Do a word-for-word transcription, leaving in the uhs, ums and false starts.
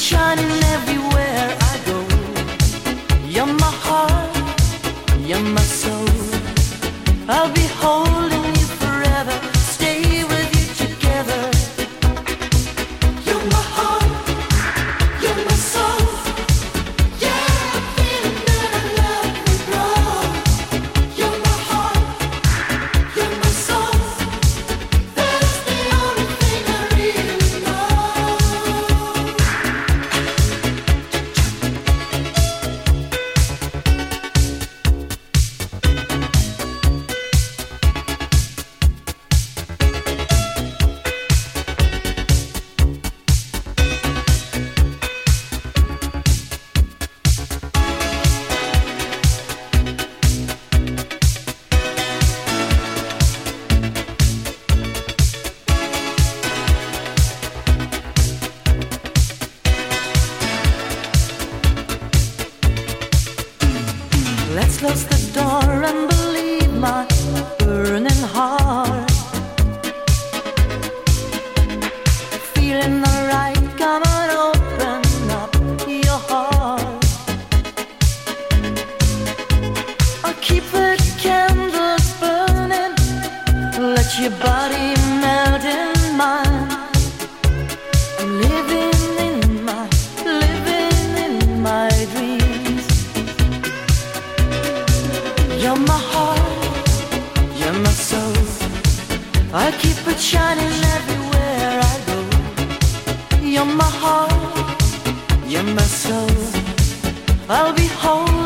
shining everywhere I go. You're my heart, you're my soul. I'll be holding you forever, stay with you together. You're my heart, you're my soul. Yeah, I'm feeling that I love you, bro. You're my heart, you're my soul. That's the only thing I really know. Let's close the door and believe my burning heart. Feeling alright, come on, open up your heart. I'll keep the candles burning, let your body melt in mine. I'm living in my, living in my dreams. You're my heart, you're my soul. I keep it shining everywhere I go. You're my heart, you're my soul. I'll be holding